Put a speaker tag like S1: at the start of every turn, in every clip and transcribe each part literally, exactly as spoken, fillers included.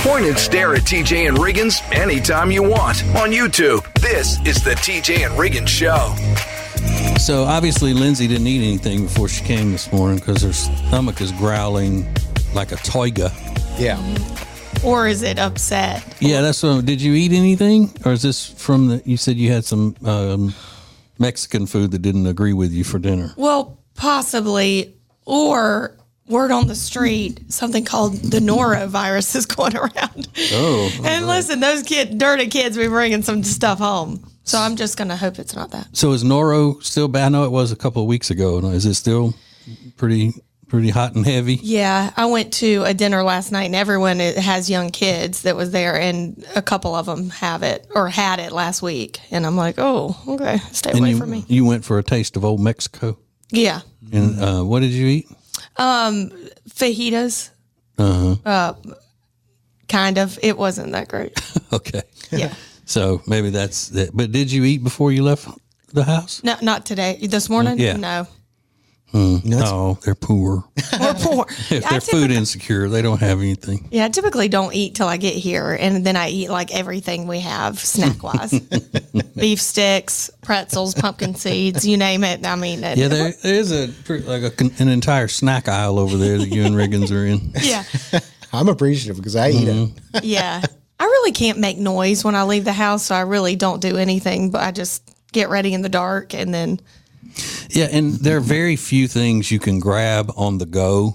S1: Point and stare at T J and Riggins anytime you want on YouTube. This is the T J and Riggins Show.
S2: So obviously Lindsay didn't eat anything before she came this morning because her stomach is growling like a toiga.
S3: Yeah.
S4: Or is it upset?
S2: Yeah, that's what. Did you eat anything, or is this from the? You said you had some um, Mexican food that didn't agree with you for dinner.
S4: Well, possibly, or word on the street, something called the norovirus is going around.
S2: Oh,
S4: and
S2: right.
S4: listen, those kid, dirty kids be bringing some stuff home. So I'm just going to hope it's not that.
S2: So is Noro still bad? I know it was a couple of weeks ago. Is it still pretty pretty hot and heavy?
S4: Yeah, I went to a dinner last night, and everyone has young kids that was there, and a couple of them have it or had it last week. And I'm like, oh, okay, stay
S2: and
S4: away
S2: you,
S4: from me.
S2: You went for a taste of old Mexico.
S4: Yeah.
S2: And uh, what did you eat?
S4: Um, fajitas.
S2: Uh-huh.
S4: Uh, kind of. It wasn't that great.
S2: Okay.
S4: Yeah.
S2: So maybe that's it. But did you eat before you left the house?
S4: No, not today. This morning?
S2: Yeah.
S4: No.
S2: Hmm. No, they're poor.
S4: We're poor.
S2: If they're food insecure, they don't have anything.
S4: Yeah, I typically don't eat till I get here, and then I eat like everything we have snack-wise. Beef sticks, pretzels, pumpkin seeds, you name it. I mean, it,
S2: Yeah, there, there is a like a, an entire snack aisle over there that you and Riggins are in.
S4: Yeah.
S3: I'm appreciative because I eat
S2: Mm-hmm.
S3: it.
S4: Yeah. I really can't make noise when I leave the house, so I really don't do anything, but I just get ready in the dark and then...
S2: Yeah, and there are very few things you can grab on the go.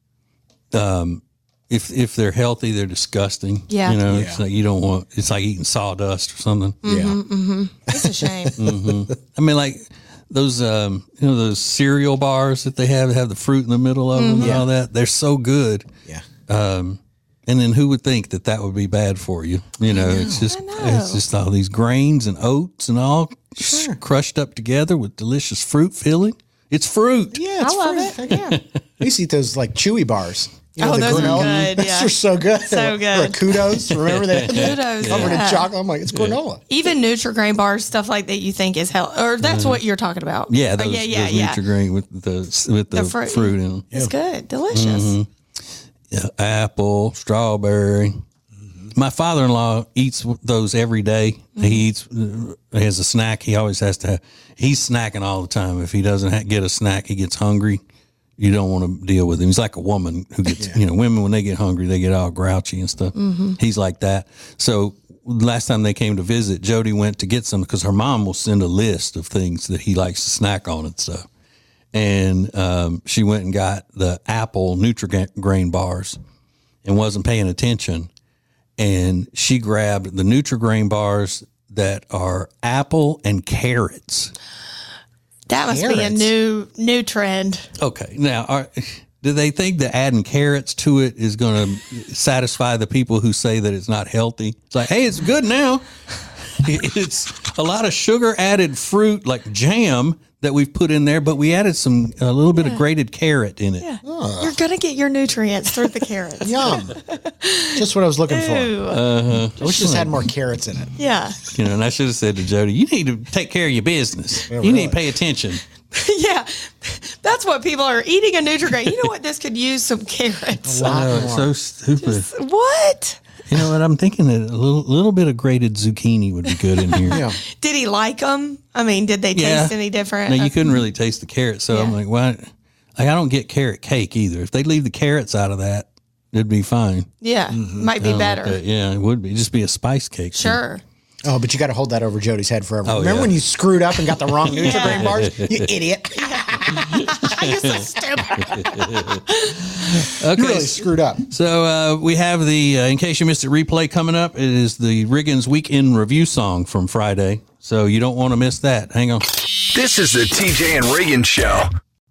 S2: Um, if if they're healthy, they're disgusting.
S4: Yeah.
S2: You know,
S3: Yeah.
S2: it's like you don't want, it's like eating sawdust or something.
S3: Yeah.
S4: Mm-hmm. It's a shame.
S2: Mm-hmm. I mean, like those, um, you know, those cereal bars that they have, that have the fruit in the middle of them and all that. They're so good.
S3: Yeah.
S2: Um, and then who would think that that would be bad for you? You know, it's just
S4: I know.
S2: it's just all these grains and oats and all
S3: Sure.
S2: crushed up together with delicious fruit filling. It's fruit.
S3: Yeah, it's
S4: I love
S3: fruit.
S4: it. Yeah.
S3: I used to eat those like Chewy bars. You
S4: Oh,
S3: the
S4: those are
S3: granola?
S4: good,
S3: Those
S4: yeah.
S3: are so good.
S4: So good.
S3: Or kudos. Remember that?
S4: Kudos,
S3: Covered
S4: yeah.
S3: in chocolate. I'm like, it's granola.
S4: Even Nutri-Grain bars, stuff like that you think is healthy, or that's what you're talking about.
S2: Yeah,
S4: Oh,
S2: those,
S4: yeah, yeah,
S2: those
S4: yeah.
S2: Nutri-Grain with the with the,
S4: The fruit.
S2: fruit. in them.
S4: It's good. Delicious.
S2: Yeah, apple, strawberry. My father-in-law eats those every day.
S4: Mm-hmm.
S2: He eats uh, as a snack. He always has to have. He's snacking all the time. If he doesn't ha- get a snack, he gets hungry. You don't want to deal with him. He's like a woman who gets,
S3: Yeah.
S2: you know, women when they get hungry, they get all grouchy and stuff.
S4: Mm-hmm.
S2: He's like that. So last time they came to visit, Jody went to get some because her mom will send a list of things that he likes to snack on and stuff. And um, she went and got the apple Nutri-Grain bars and wasn't paying attention. And she grabbed the Nutri-Grain bars that are apple and carrots.
S4: That must be a
S3: Carrots.
S4: new new trend.
S2: Okay, now are, do they think that adding carrots to it is going to satisfy the people who say that it's not healthy? It's like, hey, it's good now. It's a lot of sugar added fruit like jam that we've put in there, but we added some a little bit of grated carrot in it.
S4: Yeah. You're gonna get your nutrients through the carrots.
S3: Yum. Just what I was looking for.
S4: Ew.
S2: Uh-huh.
S3: I wish this had more carrots in it.
S4: Yeah.
S2: You know, and I should have said to Jody, you need to take care of your business.
S3: Yeah,
S2: you need
S3: really.
S2: to pay attention.
S4: Yeah. That's what people are eating a Nutri-Grain. You know what? This could use some carrots.
S3: A lot
S2: I know, it's
S3: more.
S2: so stupid.
S4: What?
S2: You know what? I'm thinking that a little little bit of grated zucchini would be good in here.
S3: Yeah.
S4: Did he like them? I mean, did they taste
S2: Yeah.
S4: any different?
S2: No, you couldn't really taste the carrots, so I'm
S4: Yeah.
S2: like, why? Like, I don't get carrot cake either. If they leave the carrots out of that, it'd be fine.
S4: Yeah. Might
S2: I
S4: be
S2: don't like
S4: better.
S2: that. Yeah, it would be. Just be a spice cake.
S4: Sure.
S3: Oh, but you got to hold that over Jody's head forever.
S2: Oh,
S3: Remember
S2: yeah.
S3: when you screwed up and got the wrong Nutri-Grain bars? You idiot.
S4: You're so stupid.
S2: Okay.
S3: You really screwed up.
S2: So uh, we have the, uh, in case you missed it, replay coming up. It is the Riggins Weekend Review song from Friday. So you don't want to miss that. Hang on.
S1: This is the T J and Riggins Show.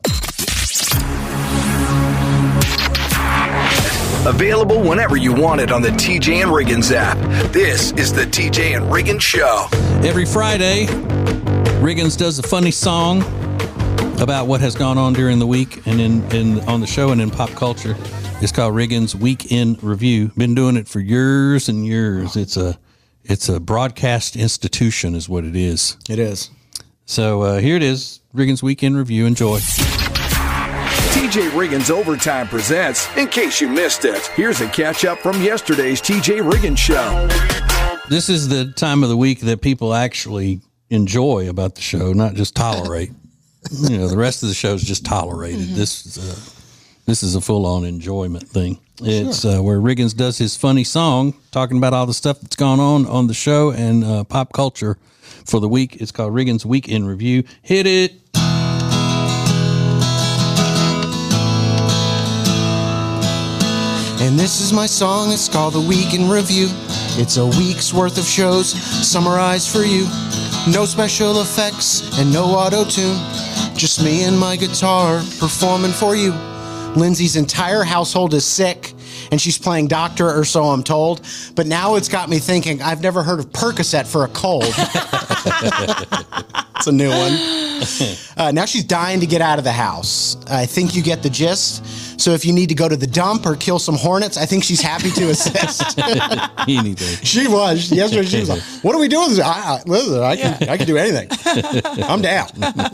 S1: Available whenever you want it on the T J and Riggins app. This is the T J and Riggins Show.
S2: Every Friday, Riggins does a funny song about what has gone on during the week and in, in on the show and in pop culture. It's called Riggins Weekend Review. Been doing it for years and years. It's a it's a broadcast institution is what it is.
S3: It is.
S2: So uh, here it is, Riggins Weekend Review. Enjoy.
S1: T J Riggins Overtime presents, in case you missed it, here's a catch-up from yesterday's T J Riggins Show.
S2: This is the time of the week that people actually enjoy about the show, not just tolerate. You know, the rest of the show is just tolerated. Mm-hmm. This is a, this is a full-on enjoyment thing. It's sure. uh, where Riggins does his funny song, talking about all the stuff that's gone on on the show and uh, pop culture for the week. It's called Riggins Week in Review. Hit it.
S5: And this is my song, it's called The Week in Review. It's a week's worth of shows summarized for you. No special effects and no auto-tune. Just me and my guitar performing for you. Lindsay's entire household is sick, and she's playing doctor, or so I'm told. But now it's got me thinking, I've never heard of Percocet for a cold. It's a new one. Uh, now she's dying to get out of the house. I think you get the gist. So if you need to go to the dump or kill some hornets, I think she's happy to assist.
S2: Anything.
S5: She was. Yesterday she was like, what are we doing? I, I, listen, I can, I can do anything. I'm down.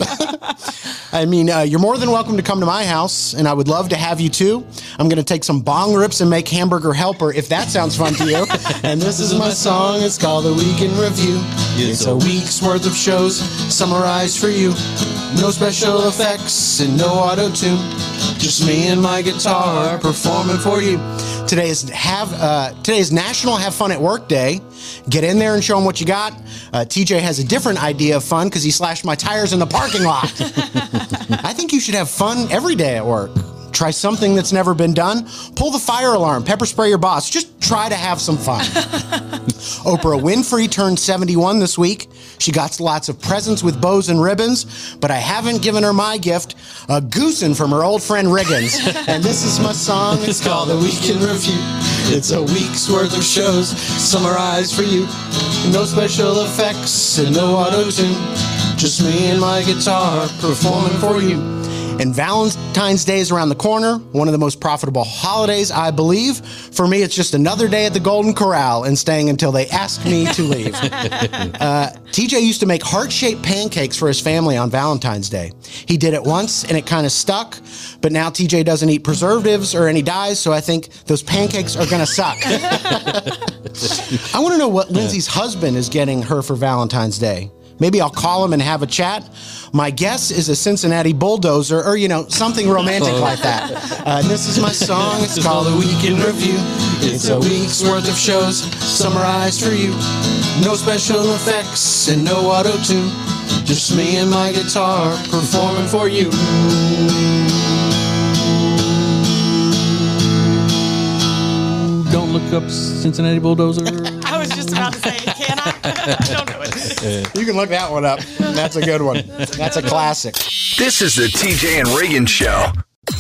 S5: I mean, uh, you're more than welcome to come to my house, and I would love to have you too. I'm going to take some bong rips and make hamburger helper, if that sounds fun to you. And this is my song. It's called The Week in Review. It's a week's worth of shows summarized for you. No special effects and no auto-tune. Just me and my guitar performing for you. Today is have uh, today is National Have Fun at Work Day. Get in there and show them what you got. Uh, T J has a different idea of fun because he slashed my tires in the parking lot. I think you should have fun every day at work. Try something that's never been done. Pull the fire alarm. Pepper spray your boss. Just try to have some fun. Oprah Winfrey turned seventy-one this week. She got lots of presents with bows and ribbons, but I haven't given her my gift, a goosen from her old friend Riggins. And this is my song. It's called The Week in Review. It's a week's worth of shows summarized for you. No special effects and no auto-tune. Just me and my guitar performing for you. And Valentine's Day is around the corner, one of the most profitable holidays, I believe. For me, it's just another day at the Golden Corral and staying until they ask me to leave. uh, T J used to make heart-shaped pancakes for his family on Valentine's Day. He did it once, and it kind of stuck. But now T J doesn't eat preservatives or any dyes, so I think those pancakes are going to suck. I want to know what Lindsay's husband is getting her for Valentine's Day. Maybe I'll call him and have a chat. My guess is a Cincinnati bulldozer or, you know, something romantic oh. like that. Uh, and this is my song. It's called The Week in Review. It's a week's worth of shows summarized for you. No special effects and no auto-tune. Just me and my guitar performing for you.
S2: Don't look up Cincinnati bulldozer.
S4: I was just about to say, can I? I don't know what it is.
S5: You can look that one up. That's a good one. That's a, That's a classic.
S1: This is the T J and Riggins Show.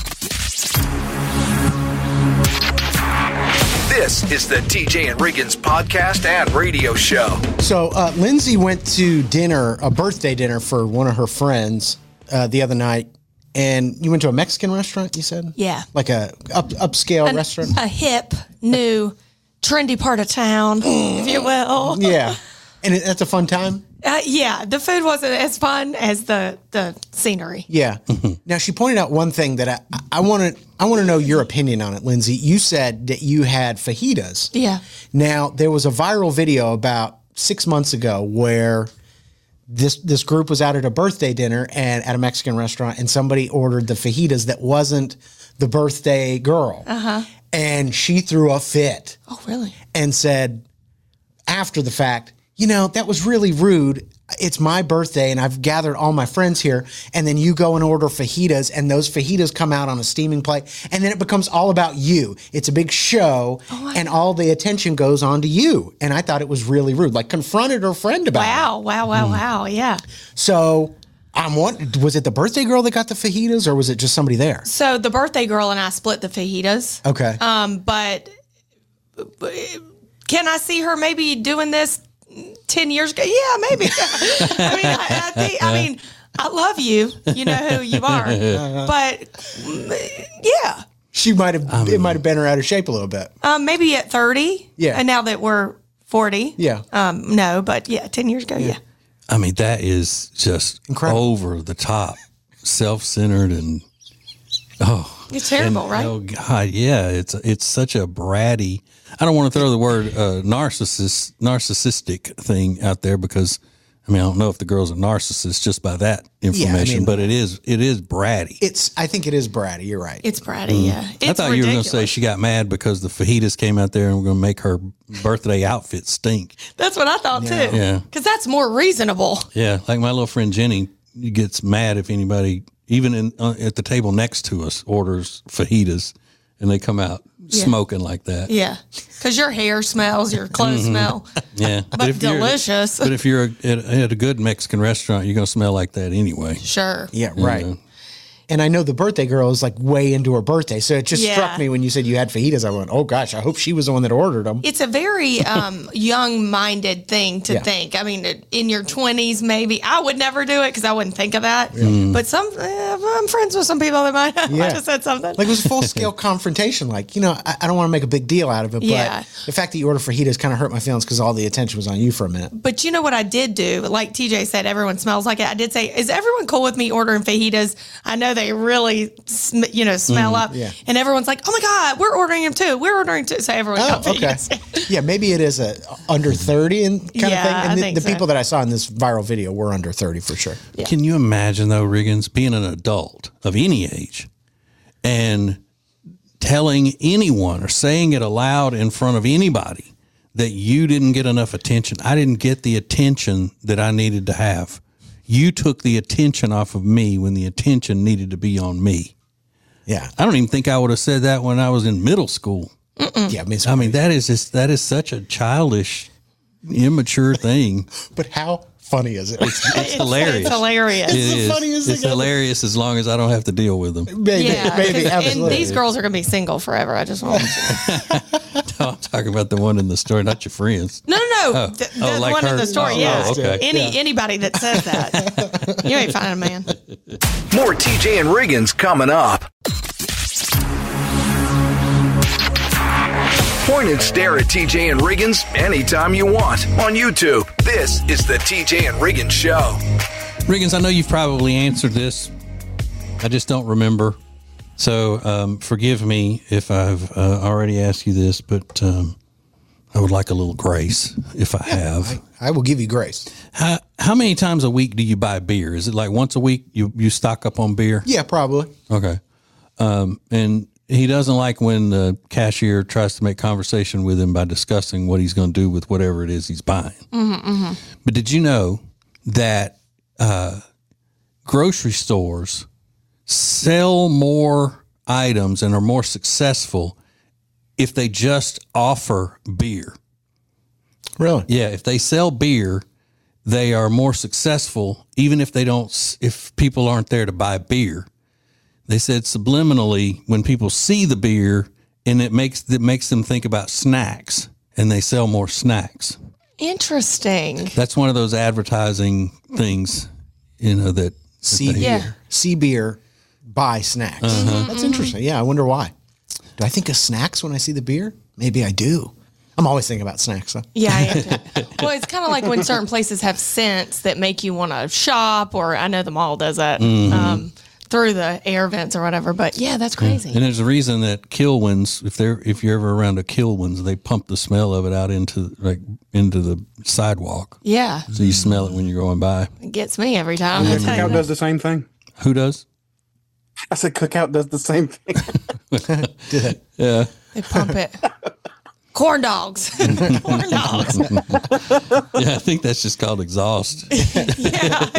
S1: This is the T J and Riggins podcast and radio show.
S5: So uh, Lindsay went to dinner, a birthday dinner for one of her friends uh, the other night. And you went to a Mexican restaurant, you said?
S4: Yeah.
S5: Like a up upscale
S4: An,
S5: restaurant?
S4: A hip, new, trendy part of town, if you will.
S5: Yeah. And it, that's a fun time?
S4: Uh, yeah. The food wasn't as fun as the, the scenery.
S5: Yeah. Now, she pointed out one thing that I, I want to I want to know your opinion on it, Lindsay. You said that you had fajitas.
S4: Yeah.
S5: Now, there was a viral video about six months ago where This this group was out at a birthday dinner and at a Mexican restaurant, and somebody ordered the fajitas that wasn't the birthday girl.
S4: Uh-huh.
S5: And she threw a fit.
S4: Oh, really?
S5: And said, after the fact, you know, that was really rude. It's my birthday, and I've gathered all my friends here, and then you go and order fajitas, and those fajitas come out on a steaming plate, and then it becomes all about you. It's a big show, oh, and all the attention goes on to you. And I thought it was really rude. Like, confronted her friend about
S4: wow,
S5: it.
S4: Wow, wow, wow, mm. wow, yeah.
S5: So I'm wondering, was it the birthday girl that got the fajitas, or was it just somebody there?
S4: So the birthday girl and I split the fajitas.
S5: Okay.
S4: Um, but can I see her maybe doing this ten years ago? Yeah, maybe. I mean, I, I think, I mean, I love you. You know who you are. But yeah.
S5: She might have, um, it might have bent her out of shape a little bit.
S4: Um, maybe at thirty.
S5: Yeah.
S4: And now that we're forty.
S5: Yeah.
S4: Um, no, but yeah, ten years ago. Yeah. yeah.
S2: I mean, that is just
S5: incredible,
S2: over the top, self-centered, and Oh,
S4: It's terrible,
S2: and-
S4: right?
S2: Oh God, yeah. It's it's such a bratty. I don't want to throw the word uh, narcissist narcissistic thing out there because I mean I don't know if the girl's a narcissist just by that information,
S5: mean-
S2: but it is it is bratty.
S5: It's. I think it is bratty. You're right.
S4: It's bratty, yeah. It's
S2: I thought you were going to say
S4: ridiculous.
S2: she got mad because the fajitas came out there and were going to make her birthday outfit stink.
S4: That's what I thought too.
S2: Yeah.
S4: Because that's more reasonable.
S2: Yeah, like my little friend Jenny gets mad if anybody, even in uh, at the table next to us, orders fajitas, and they come out
S4: Yeah.
S2: smoking like that.
S4: Yeah. Because your hair smells, your clothes smell.
S2: Yeah,
S4: But
S2: if you're-
S4: delicious.
S2: But if you're at, at a good Mexican restaurant, you're going to smell like that anyway.
S4: Sure.
S5: Yeah, right. And I know the birthday girl is like way into her birthday, so it just
S4: Yeah.
S5: struck me when you said you had fajitas. I went, "Oh gosh, I hope she was the one that ordered them."
S4: It's a very um, young-minded thing to
S5: Yeah.
S4: think. I mean, in your twenties, maybe I would never do it because I wouldn't think of that. But some, uh, I'm friends with some people that might have
S5: Yeah.
S4: just said something.
S5: Like it was full scale confrontation. Like you know, I, I don't want to make a big deal out of it, but
S4: Yeah.
S5: the fact that you ordered fajitas kind of hurt my feelings because all the attention was on you for a minute.
S4: But you know what I did do? Like T J said, everyone smells like it. I did say, is everyone cool with me ordering fajitas? I know they really, sm- you know, smell up.
S5: yeah.
S4: And everyone's like, oh my God, we're ordering them too. We're ordering too. So everyone
S5: Oh,
S4: got
S5: okay.
S4: fajitas.
S5: Yeah, maybe it is a under thirty and kind
S4: Yeah,
S5: of thing. And
S4: I
S5: the,
S4: think
S5: the
S4: so.
S5: people that I saw in this viral video were under thirty for sure.
S2: Can you imagine though, Riggins, being an adult of any age and telling anyone or saying it aloud in front of anybody that you didn't get enough attention? I didn't get the attention that I needed to have. You took the attention off of me when the attention needed to be on me.
S5: Yeah,
S2: I don't even think I would have said that when I was in middle school.
S5: yeah. I mean,
S2: I mean, that is just, that is such a childish, immature thing.
S5: but how funny is it?
S2: It's hilarious.
S4: It's hilarious.
S2: It
S5: the
S2: is. It's
S5: funniest thing ever.
S2: hilarious as long as I don't have to deal with them.
S5: maybe,
S4: Yeah,
S5: maybe,
S4: 'cause- and
S5: absolutely.
S4: these girls are going to be single forever. I just want to.
S2: No, I'm talking about the one in the store, not your friends.
S4: No, no, no. The, the
S2: Oh, like
S4: one in
S2: her?
S4: the store,
S2: Oh,
S4: yeah.
S2: oh, okay.
S4: Any anybody that says that, you ain't finding a man.
S1: More T J and Riggins coming up. Point and stare at T J and Riggins anytime you want on YouTube. This is the T J and Riggins Show.
S2: Riggins, I know you've probably answered this. I just don't remember. So um, forgive me if I've uh, already asked you this, but um, I would like a little grace if I have.
S5: I will give you grace.
S2: How, how many times a week do you buy beer? Is it like once a week you, you stock up on beer?
S5: Yeah, probably.
S2: Okay. Um, and he doesn't like when the cashier tries to make conversation with him by discussing what he's going to do with whatever it is he's buying. But did you know that uh, grocery stores sell more items and are more successful if they just offer beer?
S5: Really?
S2: Yeah, if they sell beer, they are more successful, even if they don't, if people aren't there to buy beer. They said subliminally, when people see the beer and it makes, it makes them think about snacks, and they sell more snacks.
S4: Interesting.
S2: That's one of those advertising things, you know, that,
S5: See beer.
S4: Yeah.
S5: See beer, buy snacks. That's interesting. Yeah, I wonder why. Do I think of snacks when I see the beer? Maybe I do. I'm always thinking about snacks. Though.
S4: Yeah, I am too. Well, it's kind of like when certain places have scents that make you want to shop, or I know the mall does that um, through the air vents or whatever. But yeah, that's crazy.
S2: and there's a reason that Kilwins, if they're, if you're ever around a Kilwins, they pump the smell of it out into like into the sidewalk.
S4: Yeah,
S2: So you smell it when you're going by.
S4: it gets me every time. I tell you
S6: Cookout
S4: that.
S6: does the same thing.
S2: Who does?
S6: I said Cookout does the same thing.
S2: Yeah.
S4: They pump it. Corn dogs. Corn dogs.
S2: Yeah, I think that's just called exhaust.
S4: Yeah.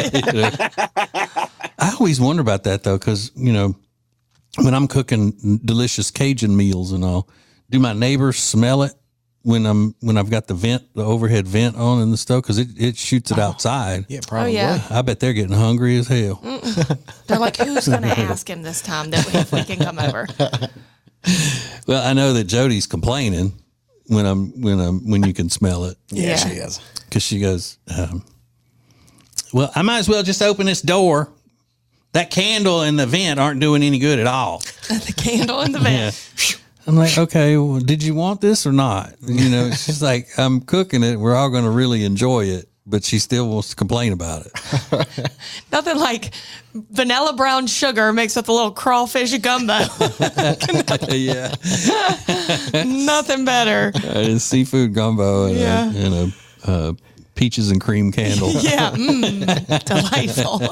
S2: I always wonder about that though, because you know, when I'm cooking delicious Cajun meals and all, do my neighbors smell it when I'm when I've got the vent, the overhead vent on in the stove? Because it, it shoots it outside.
S5: Yeah,
S4: Oh,
S5: probably.
S4: yeah.
S2: I bet they're getting hungry as hell.
S4: They're like, who's going to ask him this time that if we can come over?
S2: Well, I know that Jody's complaining when I'm when I'm when you can smell it,
S5: Yeah,
S4: Yeah.
S5: she is.
S2: because she goes, um, "Well, I might as well just open this door. That candle and the vent aren't doing any good at all."
S4: The candle in the vent.
S2: I'm like, okay, well, did you want this or not? You know, she's like, I'm cooking it. We're all going to really enjoy it, but she still wants to complain about it.
S4: Nothing like vanilla brown sugar mixed with a little crawfish gumbo.
S2: Yeah.
S4: Nothing better.
S2: Uh, seafood gumbo and,
S4: Yeah.
S2: a, and a uh, peaches and cream candle.
S4: Yeah, mm, delightful.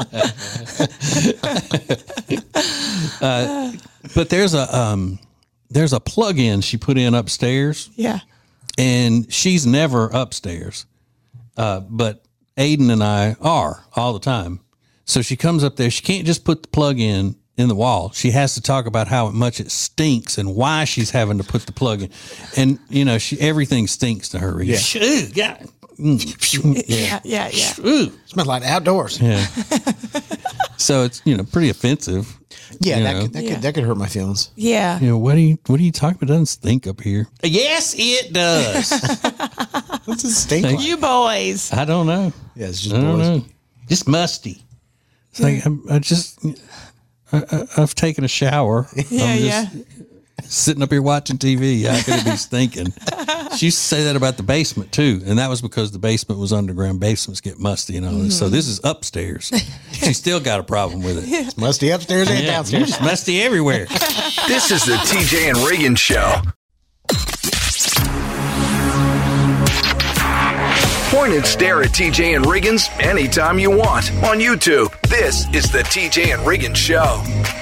S2: But there's a um, there's a plug-in she put in upstairs,
S4: Yeah.
S2: and she's never upstairs. Uh, but Aiden and I are all the time. So she comes up there. She can't just put the plug in in the wall. She has to talk about how much it stinks and why she's having to put the plug in. And you know, she everything stinks to her. Yeah. Ooh, yeah. Mm.
S4: Yeah, yeah, yeah.
S2: Ooh.
S5: Smells like outdoors.
S2: Yeah. So it's, you know, pretty offensive.
S5: Yeah,
S2: You
S5: that
S2: know.
S5: could, that
S4: Yeah.
S5: could that could hurt my feelings.
S4: Yeah.
S2: You know, what are you what are you talking about? It doesn't stink up here. Yes, it does.
S5: What's it stink like?
S4: You boys.
S2: I don't know.
S5: Yeah, it's just
S2: I don't
S5: boys.
S2: know. Just musty. It's like I'm, I just I, I, I've taken a shower.
S4: Yeah,
S2: I'm
S4: yeah.
S2: just sitting up here watching T V. How could it be stinking? She used to say that about the basement too, and that was because the basement was underground. Basements get musty and all this. So this is upstairs. She still got a problem with it.
S5: It's musty upstairs and
S2: Yeah,
S5: downstairs.
S2: it's musty everywhere.
S1: This is the T J and Reagan Show. Point and stare at T J and Riggins anytime you want on YouTube. This is the T J and Riggins Show.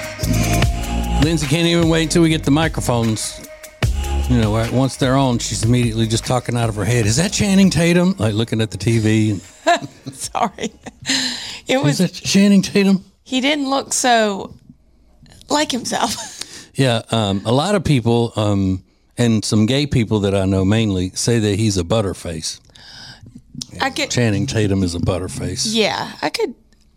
S2: Lindsay can't even wait until we get the microphones. You know, right, once they're on, she's immediately just talking out of her head. Is that Channing Tatum? Like looking at the T V.
S4: Sorry. It
S2: Is
S4: was,
S2: that Channing Tatum?
S4: he didn't look so like himself.
S2: Yeah, um, a lot of people, um, and some gay people that I know mainly, say that he's a butterface.
S4: I could,
S2: Channing Tatum is a butterface.
S4: yeah, I could,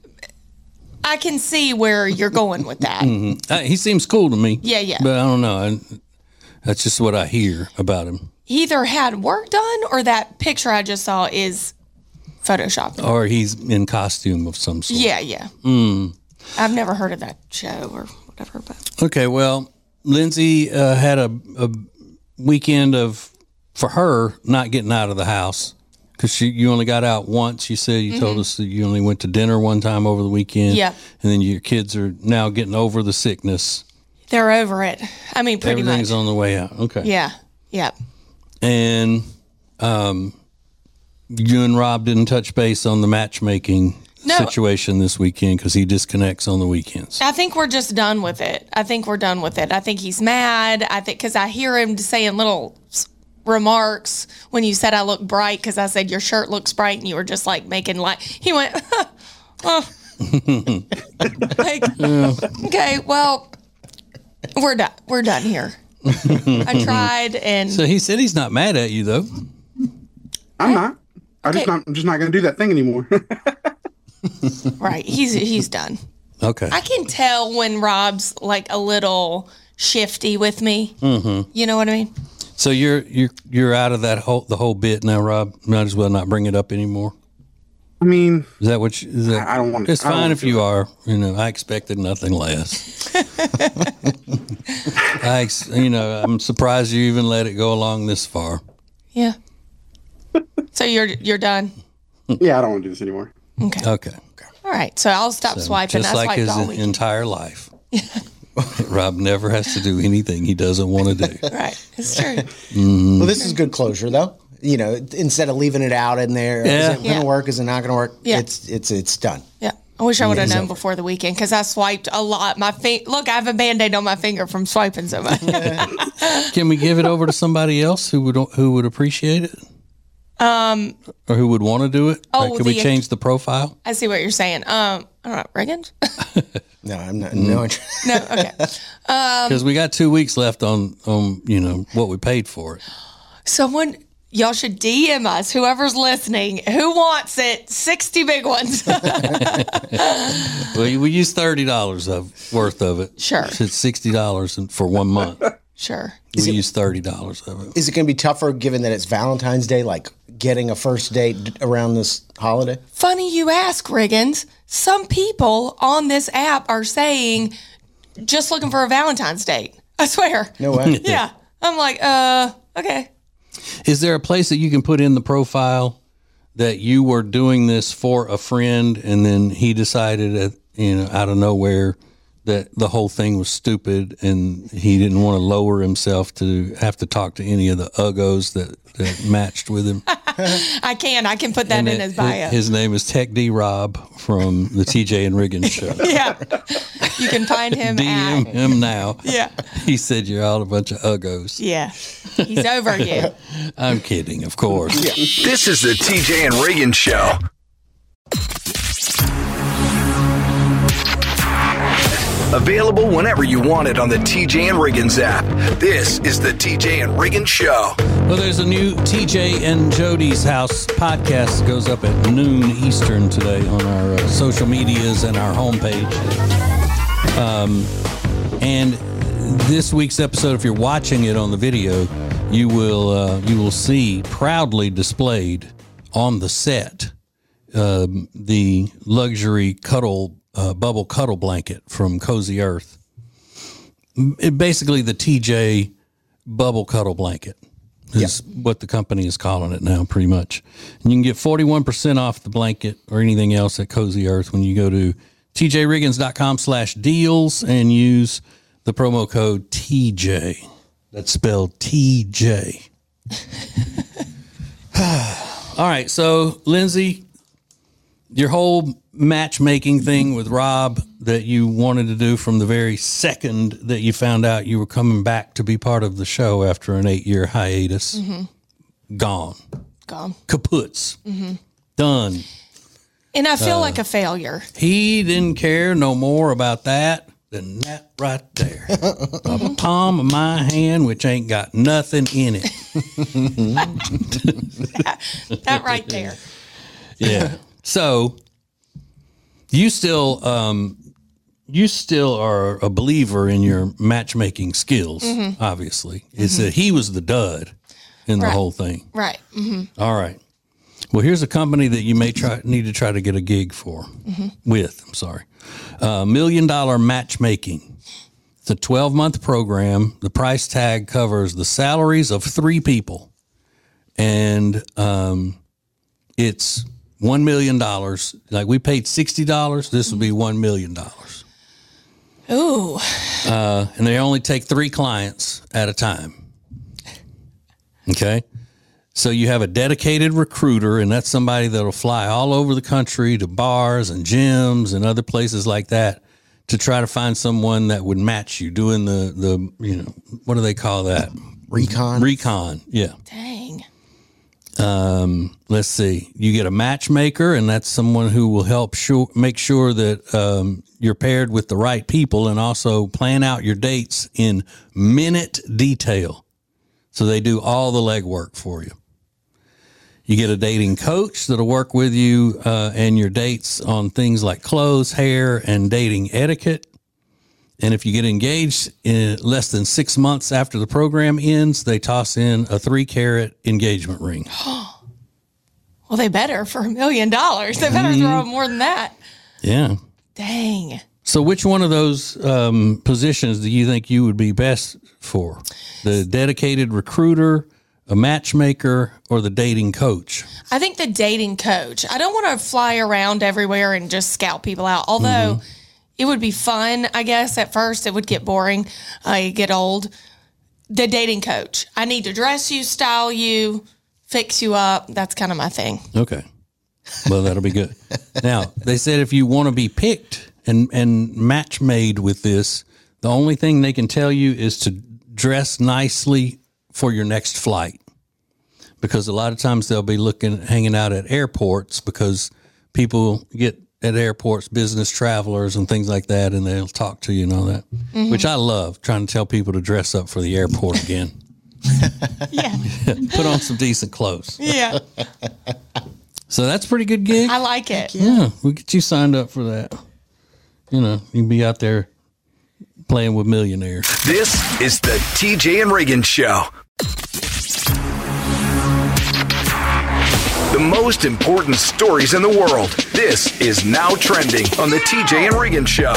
S4: I can see where you're going with that.
S2: Uh, he seems cool to me.
S4: Yeah, yeah.
S2: But I don't know. I, that's just what I hear about him.
S4: He either had work done or that picture I just saw is Photoshopped.
S2: Or he's in costume of some sort.
S4: Yeah, yeah. I've never heard of that show or whatever, but
S2: Okay, well, Lindsay uh, had a, a weekend of, for her, not getting out of the house. Because you only got out once. You said you told us that you only went to dinner one time over the weekend.
S4: Yeah.
S2: And then your kids are now getting over the sickness.
S4: they're over it. I mean, pretty
S2: Everything's
S4: much.
S2: on the way out. Okay.
S4: Yeah, yeah.
S2: And um, you and Rob didn't touch base on the matchmaking
S4: No.
S2: situation this weekend because he disconnects on the weekends.
S4: I think we're just done with it. I think we're done with it. I think he's mad. I think because I hear him saying little s- remarks when you said I look bright because I said your shirt looks bright and you were just like making light. He went, oh. like, okay, well, we're done. We're done here. I tried and
S2: So he said he's not mad at you, though.
S6: I'm not. I just
S4: Okay.
S6: not. I'm just not going to do that thing anymore.
S4: right, he's he's done.
S2: Okay.
S4: I can tell when Rob's like a little shifty with me. Mm-hmm. You know what I mean?
S2: So you're you're you're out of that whole the whole bit now, Rob. Might as well not bring it up anymore.
S6: I mean,
S2: Is that what? You, is that,
S6: I- I don't wanna-
S2: It's
S6: I don't
S2: fine
S6: wanna
S2: if
S6: do
S2: you
S6: it.
S2: are. You know, I expected nothing less. I, ex- you know, I'm surprised you even let it go along this far.
S4: Yeah. So you're you're done.
S6: yeah, I don't want to do this anymore.
S4: Okay.
S2: Okay.
S4: All right. So I'll stop swiping.
S2: Just
S4: I
S2: like
S4: swiped
S2: his
S4: all week.
S2: entire life. Rob never has to do anything he doesn't want to do.
S4: Right. It's true.
S5: Well, this is good closure, though. You know, instead of leaving it out in there,
S2: Yeah.
S5: is it going to
S4: Yeah.
S5: work? Is it not going to work?
S4: Yeah.
S5: It's it's it's done.
S4: Yeah. I wish I would have
S5: It's
S4: known
S5: over.
S4: before the weekend because I swiped a lot. My fi- look, I have a band-aid on my finger from swiping so much.
S2: Can we give it over to somebody else who would who would appreciate it? Um, or who would want to do it?
S4: Oh,
S2: Like, could we
S4: the-
S2: change the profile?
S4: I see what you're saying. Um, I don't know, Riggins?
S5: No, I'm not.
S2: Mm.
S5: No interest.
S4: No, okay.
S2: Because we got two weeks left on on you know what we paid for it.
S4: Someone, y'all should D M us, whoever's listening, who wants it, sixty big ones.
S2: We we used thirty dollars of worth of it.
S4: Sure.
S2: It's sixty dollars for one month.
S4: Sure.
S2: We used thirty dollars of it.
S5: Is it going to be tougher given that it's Valentine's Day, like getting a first date d- around this holiday?
S4: Funny you ask, Riggins. Some people on this app are saying, just looking for a Valentine's date. I swear.
S5: No way.
S4: Yeah. I'm like, uh, okay.
S2: Is there a place that you can put in the profile that you were doing this for a friend, and then he decided, at, you know, out of nowhere, that the whole thing was stupid, and he didn't want to lower himself to have to talk to any of the uggos that, that matched with him.
S4: I can. I can put that
S2: And
S4: in
S2: it-
S4: his bio.
S2: His name is Tech D Rob from the T J and Riggins show.
S4: yeah. You can find him
S2: D M
S4: at.
S2: him now.
S4: Yeah.
S2: He said you're all a bunch of uggos.
S4: Yeah. He's over you.
S2: I'm kidding, of course.
S1: This is the T J and Riggins show. Available whenever you want it on the T J and Riggins app. This is the T J and Riggins show.
S2: Well, there's a new T J and Jody's House podcast that goes up at noon Eastern today on our uh, social medias and our homepage. Um, and this week's episode, if you're watching it on the video, you will uh, you will see proudly displayed on the set um, the luxury cuddle uh, bubble cuddle blanket from Cozy Earth. It, basically, the T J bubble cuddle blanket is yep. what the company is calling it now, pretty much. And you can get forty-one percent off the blanket or anything else at Cozy Earth when you go to tjriggins.com slash deals and use the promo code T J. That's spelled T J. All right, so Lindsay, your whole matchmaking thing with Rob that you wanted to do from the very second that you found out you were coming back to be part of the show after an eight-year hiatus, mm-hmm. gone.
S4: Gone.
S2: Kaputs. Mm-hmm. Done.
S4: And I feel
S2: Uh,
S4: like a failure.
S2: He didn't care no more about that than that right there. The palm of my hand, which ain't got nothing in it.
S4: that, that right there.
S2: Yeah. So you still, um, you still are a believer in your matchmaking skills. Mm-hmm. Obviously, it's mm-hmm. that he was the dud in the
S4: right.
S2: whole thing.
S4: Right. Mm-hmm.
S2: All right. Well, here's a company that you may try need to try to get a gig for mm-hmm. with. I'm sorry, uh, Million Dollar Matchmaking. It's a twelve month program. The price tag covers the salaries of three people, and um, it's one million dollars. Like we paid sixty dollars, this would be one million dollars.
S4: Ooh.
S2: Uh, and they only take three clients at a time. Okay. So you have a dedicated recruiter, and that's somebody that'll fly all over the country to bars and gyms and other places like that to try to find someone that would match you, doing the, the you know, what do they call that?
S5: Recon.
S2: Recon, yeah.
S4: Dang.
S2: Um, let's see. You get a matchmaker, and that's someone who will help sure, make sure that um, you're paired with the right people and also plan out your dates in minute detail. So they do all the legwork for you. You get a dating coach that'll work with you uh, and your dates on things like clothes, hair, and dating etiquette. And if you get engaged in less than six months after the program ends, they toss in a three carat engagement ring.
S4: Well, they better for a million dollars. They better mm-hmm. throw more than that.
S2: Yeah.
S4: Dang.
S2: So which one of those um, positions do you think you would be best for? The dedicated recruiter, a matchmaker, or the dating coach?
S4: I think the dating coach. I don't want to fly around everywhere and just scout people out. Although mm-hmm. it would be fun, I guess. At first, it would get boring. I uh, get old. The dating coach. I need to dress you, style you, fix you up. That's kind of my thing.
S2: Okay. Well, that'll be good. Now, they said if you want to be picked and, and match made with this, the only thing they can tell you is to dress nicely for your next flight, because a lot of times they'll be looking, hanging out at airports, because people get at airports, business travelers and things like that, and they'll talk to you and all that, mm-hmm. which I love, trying to tell people to dress up for the airport again.
S4: Yeah.
S2: Put on some decent clothes.
S4: Yeah.
S2: So that's a pretty good gig.
S4: I like it.
S2: Yeah. We'll get you signed up for that. You know, you can be out there playing with millionaires.
S1: This is the T J and Riggins Show. The most important stories in the world. This is Now Trending on the T J and Riggins Show.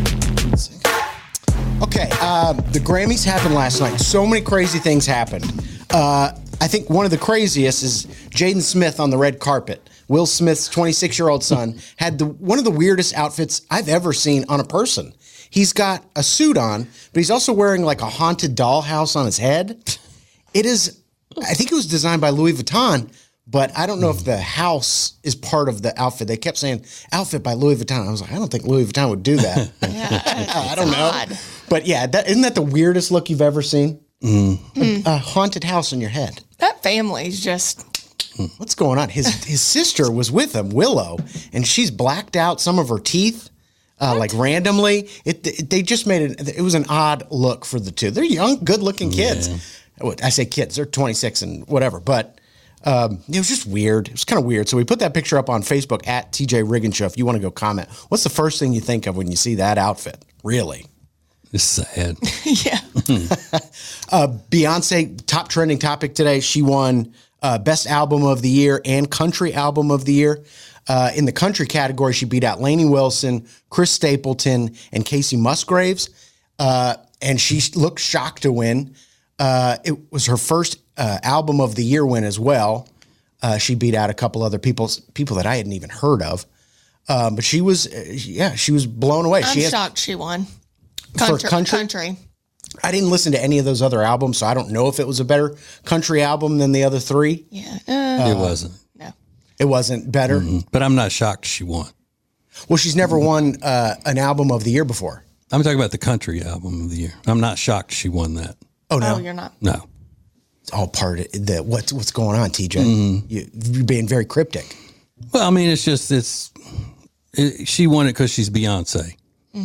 S5: Okay, uh, the Grammys happened last night. So many crazy things happened. Uh, I think one of the craziest is Jaden Smith on the red carpet. Will Smith's twenty-six-year-old son, had the one of the weirdest outfits I've ever seen on a person. He's got a suit on, but he's also wearing like a haunted dollhouse on his head. It is, I think it was designed by Louis Vuitton, but I don't know if the house is part of the outfit. They kept saying outfit by Louis Vuitton. I was like, I don't think Louis Vuitton would do that.
S4: Yeah,
S5: I don't know.
S4: odd.
S5: But yeah, that, isn't that the weirdest look you've ever seen?
S2: Mm.
S5: A, a haunted house on your head.
S4: That family's just
S5: What's going on? His his sister was with him, Willow, and she's blacked out some of her teeth, uh, like randomly. It, it they just made it. It was an odd look for the two. They're young, good looking kids. Yeah. I say kids. They're twenty-six and whatever, but. Um, it was just weird. It was kind of weird. So we put that picture up on Facebook at T J Riggin Show. If you want to go comment, what's the first thing you think of when you see that outfit? Really?
S2: It's sad.
S4: yeah.
S5: uh, Beyonce, top trending topic today. She won uh, Best Album of the Year and Country Album of the Year. Uh, in the country category, she beat out Lainey Wilson, Chris Stapleton, and Casey Musgraves. Uh, and she looked shocked to win. Uh, it was her first uh, album of the year win as well. Uh, she beat out a couple other people, people that I hadn't even heard of. Um, but she was, uh, yeah, she was blown away.
S4: I'm
S5: she had,
S4: shocked she won.
S5: For country?
S4: Country.
S5: I didn't listen to any of those other albums, so I don't know if it was a better country album than the other three.
S4: Yeah. Uh,
S2: It wasn't.
S4: no.
S5: It wasn't better.
S2: Mm, But I'm not shocked she won.
S5: Well, she's never won uh, an album of the year before.
S2: I'm talking about the country album of the year. I'm not shocked she won that.
S5: Oh no,
S4: Oh, you're not.
S2: No.
S5: it's all part of the what's what's going on, T J.
S2: Mm-hmm.
S5: You, you're being very cryptic.
S2: Well, I mean, it's just, it's, it, she won it because she's Beyonce.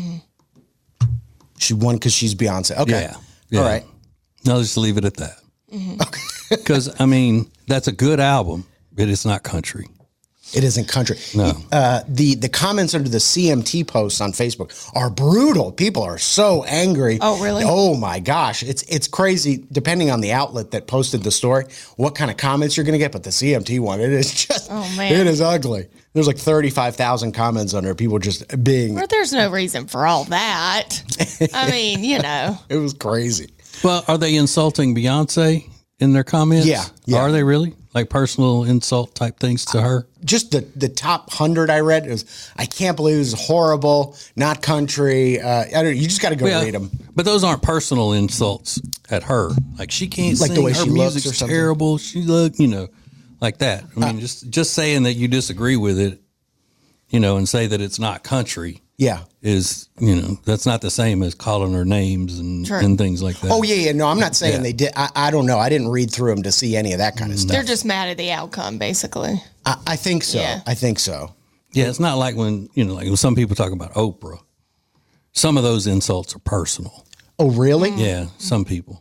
S5: She won because she's Beyonce. Okay,
S2: Yeah. yeah.
S5: all right.
S2: I'll just leave it at that. Because, I mean, that's a good album, but it's not country.
S5: It isn't country.
S2: No.
S5: Uh, the the comments under the C M T posts on Facebook are brutal. People are so angry.
S4: Oh, really?
S5: Oh my gosh, it's it's crazy. Depending on the outlet that posted the story, what kind of comments you're going to get. But the C M T one, it is just,
S4: Oh, man.
S5: it is ugly. There's like thirty-five thousand comments under people just being.
S4: But there's no reason for all that. I mean, you know.
S5: It was crazy.
S2: Well, are they insulting Beyonce in their comments?
S5: Yeah, yeah.
S2: Are they really? Like personal insult type things to her?
S5: Just the, the top hundred I read is, I can't believe it was horrible, not country. Uh, I don't. You just got to go
S2: Yeah,
S5: read them.
S2: But those aren't personal insults at her. Like she can't
S5: Like the
S2: sing.
S5: way
S2: her
S5: she looks
S2: music's
S5: or something?
S2: terrible. She look, you know, like that. I mean, just just saying that you disagree with it, you know, and say that it's not country
S5: Yeah.
S2: is, you know, that's not the same as calling her names and,
S4: Sure.
S2: and things like that.
S5: Oh yeah, yeah. No, I'm not saying
S2: Yeah.
S5: they did. I, I don't know. I didn't read through them to see any of that kind of stuff.
S4: They're just mad at the outcome, basically.
S5: I, I think so.
S4: Yeah.
S5: I think so.
S2: Yeah, it's not like when, you know, like when some people talk about Oprah. Some of those insults are personal.
S5: Oh really?
S2: Yeah, some people.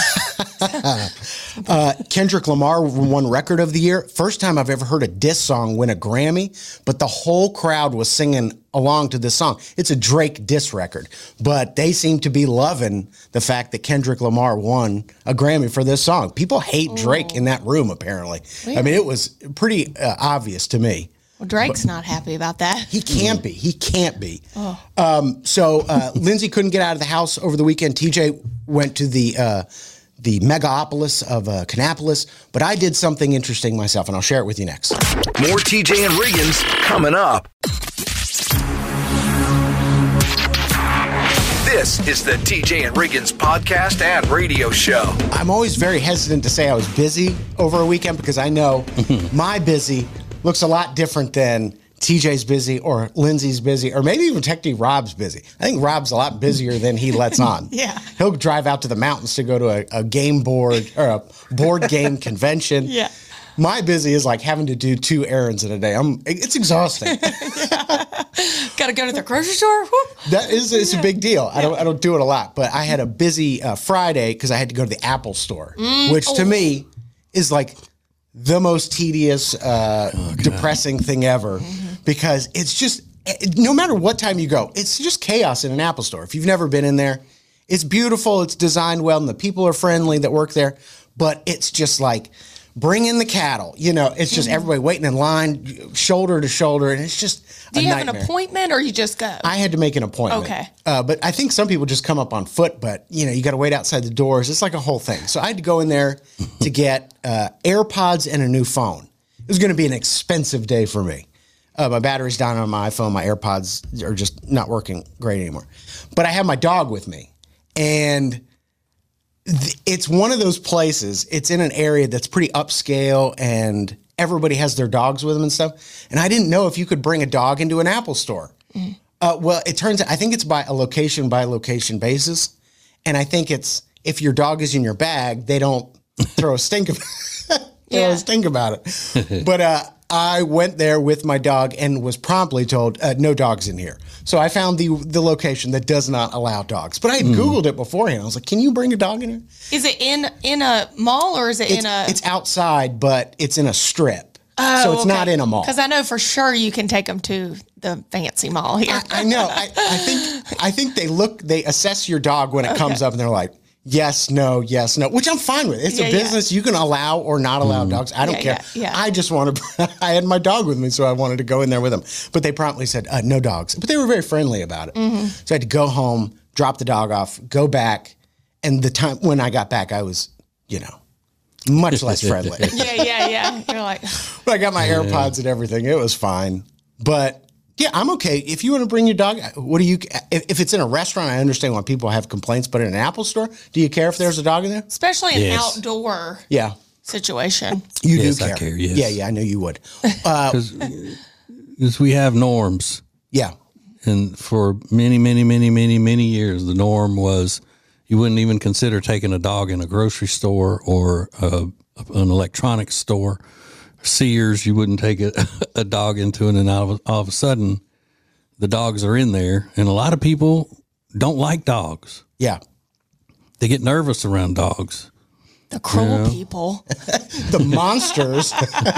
S5: Uh, Kendrick Lamar won Record of the Year. First time I've ever heard a diss song win a Grammy, but the whole crowd was singing along to this song. It's a Drake diss record, but they seem to be loving the fact that Kendrick Lamar won a Grammy for this song. People hate Drake in that room, apparently. I mean, it was pretty uh, obvious to me.
S4: Well, Drake's not happy about that.
S5: He can't be. He can't be. Um, so uh, Lindsay couldn't get out of the house over the weekend. T J went to the uh, the megapolis of uh, Kannapolis, but I did something interesting myself, and I'll share it with you next.
S1: More T J and Riggins coming up. This is the T J and Riggins podcast and radio show.
S5: I'm always very hesitant to say I was busy over a weekend because I know my busy looks a lot different than T J's busy or Lindsay's busy or maybe even technically Rob's busy. I think Rob's a lot busier than he lets on.
S4: Yeah.
S5: He'll drive out to the mountains to go to a, a game board or a board game convention.
S4: Yeah.
S5: My busy is like having to do two errands in a day. I'm it's exhausting.
S4: Got to go to the grocery store? Whoop.
S5: That is it's a big deal. I don't I don't do it a lot, but I had a busy uh, Friday because I had to go to the Apple store, which to me is like the most tedious, uh, depressing thing ever because it's just no matter what time you go, it's just chaos in an Apple store. If you've never been in there, it's beautiful, it's designed well, and the people are friendly that work there, but it's just like bring in the cattle. You know, it's just everybody waiting in line, shoulder to shoulder, and it's just
S4: Do
S5: a
S4: you have
S5: nightmare.
S4: an appointment or you just go?
S5: I had to make an appointment.
S4: Okay.
S5: Uh, but I think some people just come up on foot, but you know, you got to wait outside the doors. It's like a whole thing. So I had to go in there to get uh, AirPods and a new phone. it was going to be an expensive day for me. Uh, my battery's down on my iPhone. My AirPods are just not working great anymore. But I have my dog with me. And th- it's one of those places, it's in an area that's pretty upscale and everybody has their dogs with them and stuff. And I didn't know if you could bring a dog into an Apple store. Mm. Uh, well, it turns out, I think it's by a location by location basis. And I think it's, if your dog is in your bag, they don't throw a stink of throw
S4: Yeah.
S5: a stink about it. But uh, I went there with my dog and was promptly told, uh, no dogs in here. So I found the the location that does not allow dogs. But I had Googled it beforehand. I was like, can you bring a dog in here?
S4: Is it in in a mall or is it
S5: It's,
S4: in a?
S5: it's outside, but it's in a strip. so it's not in a mall.
S4: Because I know for sure you can take them to the fancy mall here.
S5: I, I know. I, I think I think they look, they assess your dog when it comes up and they're like, yes, no, yes, no, which I'm fine with. It's
S4: Yeah,
S5: a
S4: yeah.
S5: business. You can allow or not allow dogs. I don't
S4: Yeah,
S5: care.
S4: yeah, yeah.
S5: I just wanted, I had my dog with me, so I wanted to go in there with him. But they promptly said, uh, no dogs. But they were very friendly about it.
S4: Mm-hmm.
S5: So I had to go home, drop the dog off, go back. And the time when I got back, I was, you know, much less friendly.
S4: yeah, yeah, yeah. You're like,
S5: But I got my AirPods and everything. It was fine. But yeah, I'm okay. If you want to bring your dog, what do you, if, if it's in a restaurant, I understand why people have complaints, but in an Apple store, do you care if there's a dog in there?
S4: especially an
S2: Yes.
S4: outdoor
S5: Yeah.
S4: situation.
S5: You
S2: Yes,
S5: do
S2: I
S5: care.
S2: care, yes.
S5: Yeah, yeah, I know you would. Uh,
S2: Because we have norms.
S5: yeah.
S2: And for many, many, many, many, many years, the norm was you wouldn't even consider taking a dog in a grocery store or a, an electronics store. Sears, you wouldn't take a, a dog into it, and all of, all of a sudden, the dogs are in there. And a lot of people don't like dogs.
S5: Yeah.
S2: They get nervous around dogs.
S4: The cruel people.
S5: The monsters.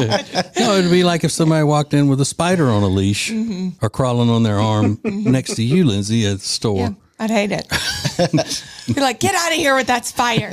S2: No, it'd be like if somebody walked in with a spider on a leash or crawling on their arm next to you, Lindsay, at the store.
S4: Yeah, I'd hate it. You're like, get out of here with that spider.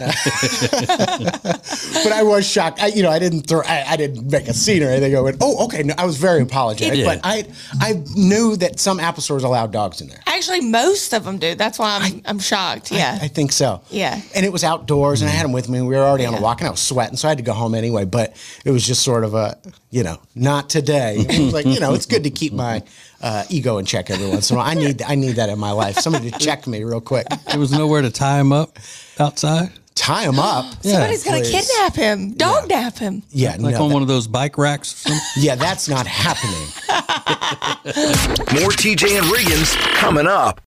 S5: But I was shocked. I, you know, I didn't throw, I, I didn't make a scene or anything. I went, oh, okay. No, I was very apologetic.
S2: Yeah.
S5: But I, I knew that some Apple stores allowed dogs in there.
S4: Actually, most of them do. That's why I'm I'm shocked. Yeah.
S5: I think so.
S4: Yeah.
S5: And it was outdoors, and I had them with me. We were already on a walk, and I was sweating, so I had to go home anyway. But it was just sort of a, you know, not today. It was like, you know, it's good to keep my uh, ego in check every once in a while. I need, I need that in my life. Somebody to check me real quick.
S2: There was nowhere to tie him up outside.
S5: Tie him up.
S4: Somebody's gonna
S5: please.
S4: kidnap him, dog nap him.
S5: Yeah,
S2: Like
S5: no,
S2: on
S5: that-
S2: one of those bike racks or something.
S5: yeah, that's not happening.
S1: More T J and Riggins coming up.